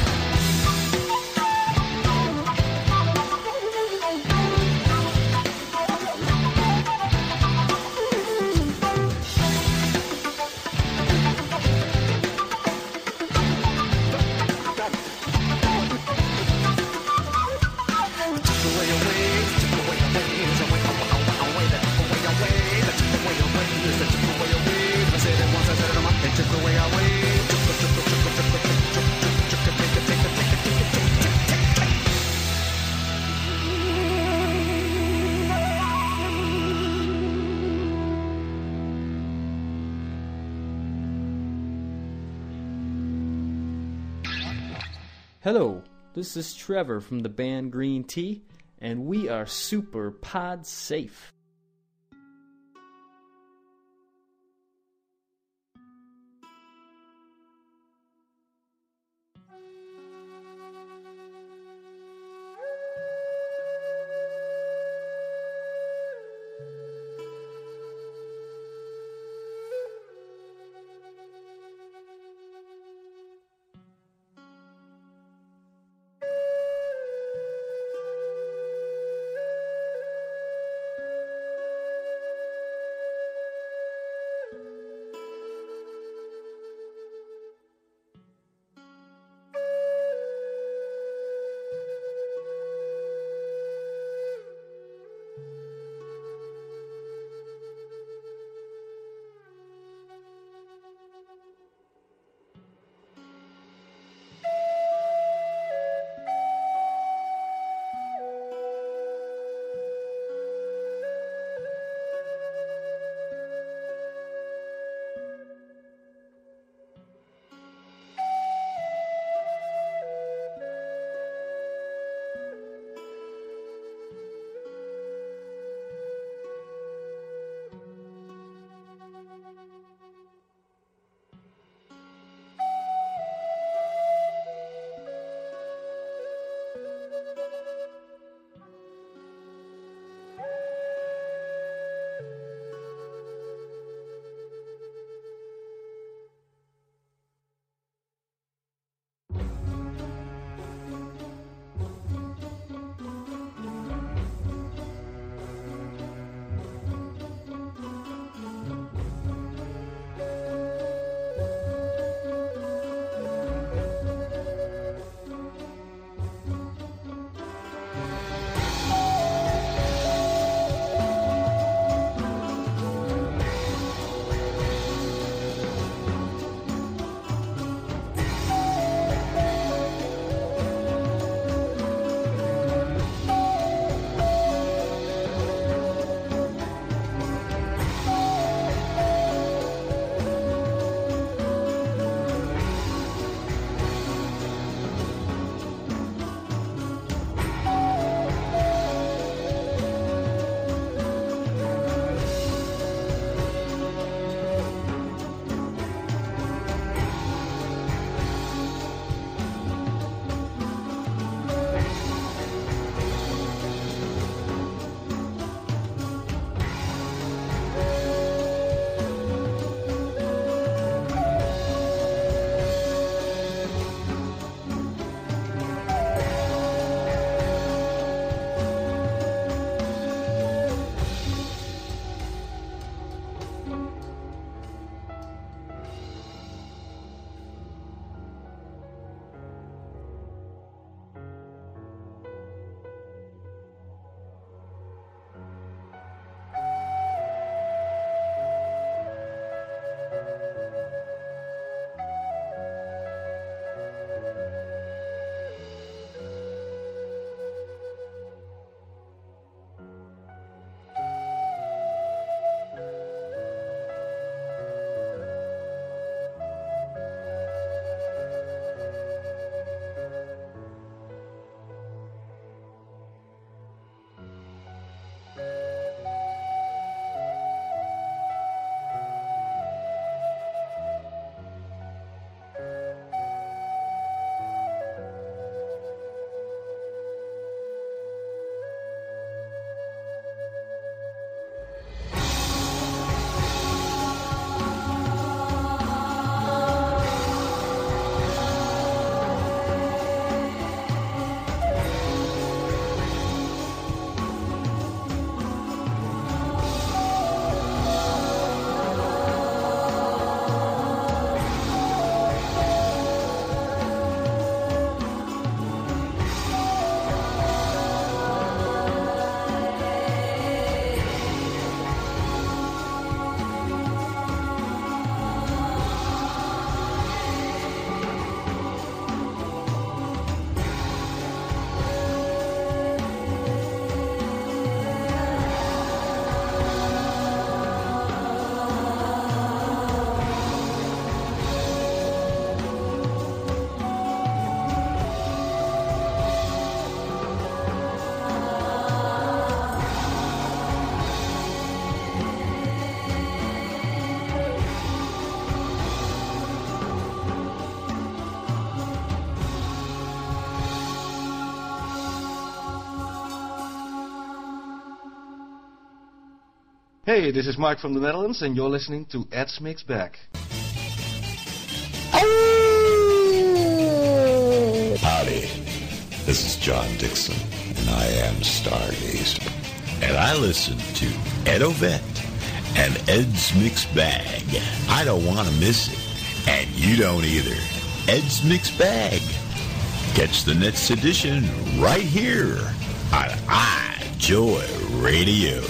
Hello, this is Trevor from the band Green Tea, and we are super pod safe. Hey, this is Mark from the Netherlands, and you're listening to Ed's Mix Back. Howdy, this is John Dixon, and I am Stargazer. And I listen to Ed Ovett and Ed's Mix Bag. I don't want to miss it, and you don't either. Ed's Mix Bag. Catch the next edition right here on iJoy Radio.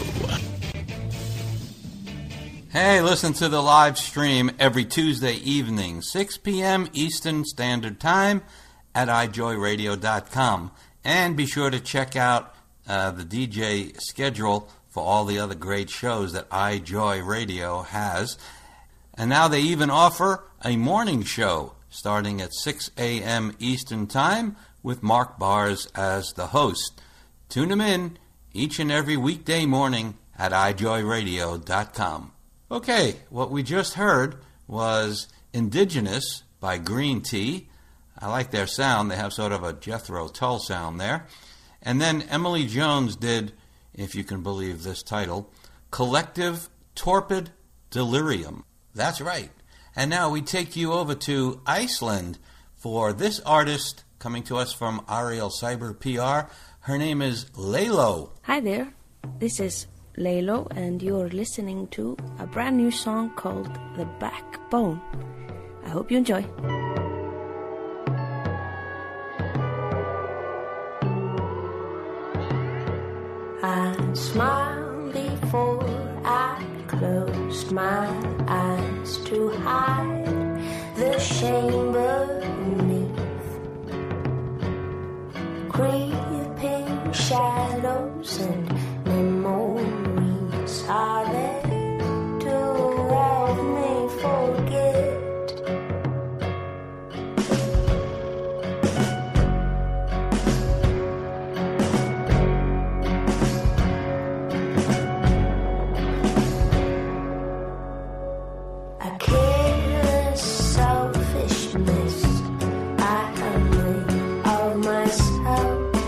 Hey, listen to the live stream every Tuesday evening, six p.m. Eastern Standard Time at i joy radio dot com. And be sure to check out uh, the D J schedule for all the other great shows that iJoy Radio has. And now they even offer a morning show starting at six a.m. Eastern Time with Mark Bars as the host. Tune them in each and every weekday morning at i joy radio dot com. Okay, what we just heard was Indigenous by Green Tea. I like their sound. They have sort of a Jethro Tull sound there. And then Emily Jones did, if you can believe this title, Collective Torpid Delirium. That's right. And now we take you over to Iceland for this artist coming to us from Ariel Cyber P R. Her name is Laylo. Hi there. This is Laylo, and you're listening to a brand new song called The Backbone. I hope you enjoy. I smiled before I closed my eyes to hide the shame beneath. Creeping shadows and memories are there to help me forget. A careless selfishness I have made of myself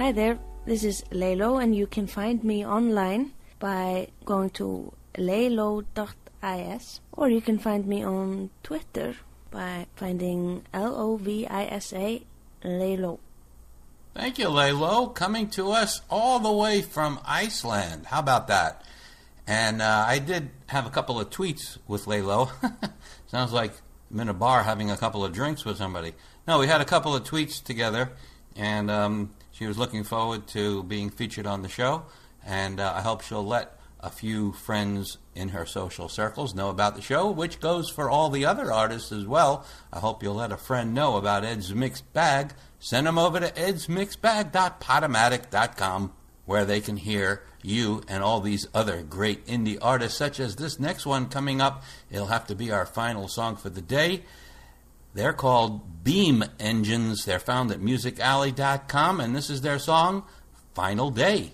Hi there, this is Laylo, and you can find me online by going to laylo dot is, or you can find me on Twitter by finding L O V I S A, Laylo. Thank you, Laylo, coming to us all the way from Iceland. How about that? And uh, I did have a couple of tweets with Laylo. Sounds like I'm in a bar having a couple of drinks with somebody. No, we had a couple of tweets together, and um, she was looking forward to being featured on the show, and uh, I hope she'll let a few friends in her social circles know about the show, which goes for all the other artists as well. I hope you'll let a friend know about Ed's Mixed Bag. Send them over to eds mixed bag dot podomatic dot com, where they can hear you and all these other great indie artists, such as this next one coming up. It'll have to be our final song for the day. They're called Beam Engines. They're found at music alley dot com, and this is their song, Final Day.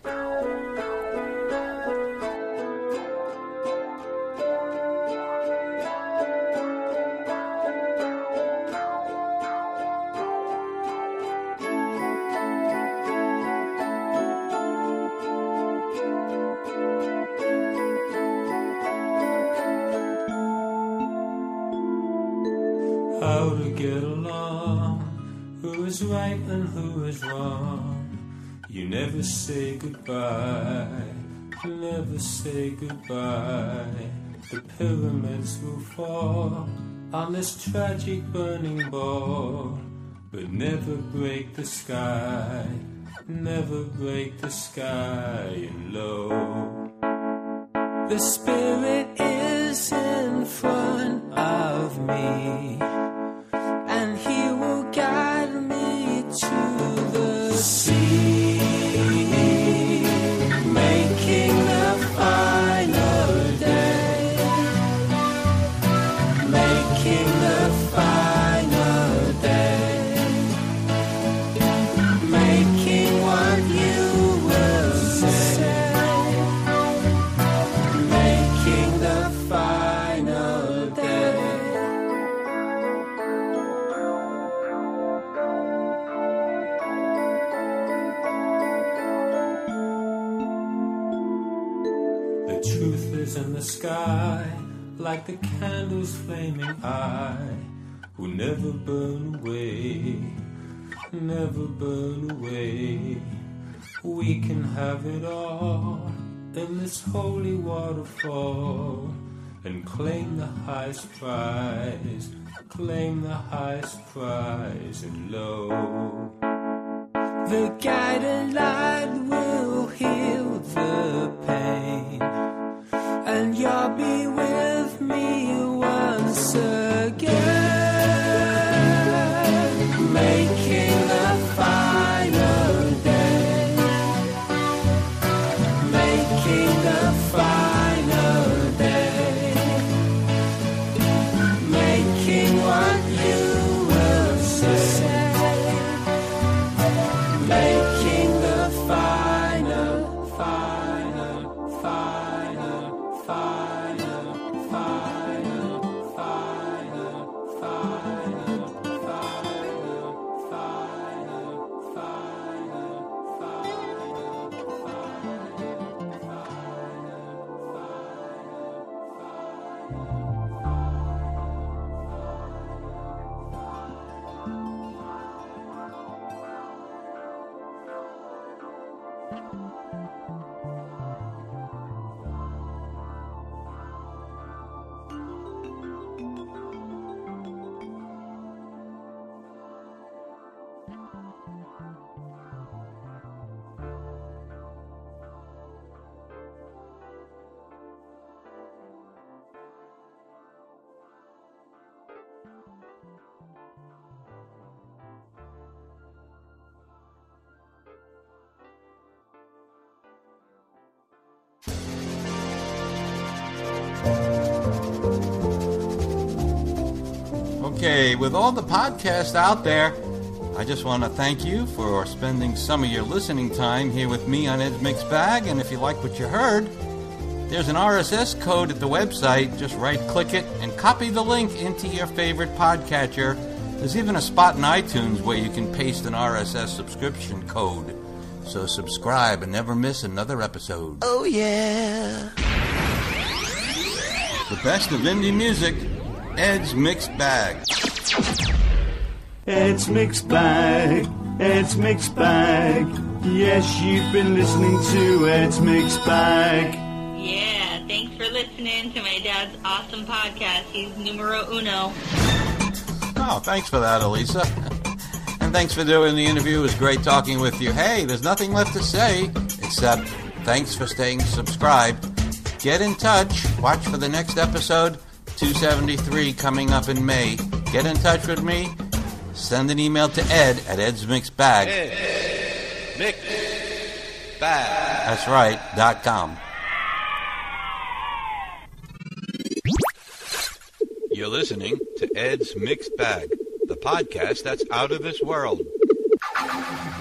How to get along, who is right and who is wrong. You never say goodbye, you never say goodbye. The pyramids will fall on this tragic burning ball, but never break the sky, never break the sky low. The spirit is in front of me, and he will guide me to the sea, making the final day, making the final day, making what you will say, making the final day. The truth is in the sky, like the candle's flaming eye, will never burn away, never burn away. We can have it all in this holy waterfall, and claim the highest prize, claim the highest prize, and lo, the guiding light will heal the pain, and you'll be with me once again, making the final day, making the final day, making what you will say, making the final, final, final, final, final, final, final, final, final, Okay, with all the podcasts out there, I just want to thank you for spending some of your listening time here with me on Ed's Mixed Bag. And if you like what you heard, there's an R S S code at the website. Just right-click it and copy the link into your favorite podcatcher. There's even a spot in iTunes where you can paste an R S S subscription code. So subscribe and never miss another episode. Oh, yeah. The best of indie music, Ed's Mixed Bag. Ed's Mixed Bag, Ed's Mixed Bag. Yes, you've been listening to Ed's Mixed Bag. Yeah, thanks for listening to my dad's awesome podcast. He's numero uno. Oh, thanks for that, Elisa. And thanks for doing the interview. It was great talking with you. Hey, there's nothing left to say except thanks for staying subscribed. Get in touch. Watch for the next episode, two seventy-three, coming up in May. Get in touch with me. Send an email to Ed at Ed's Mixed Bag. Ed Mixed Bag. That's right, dot com. You're listening to Ed's Mixed Bag, the podcast that's out of this world.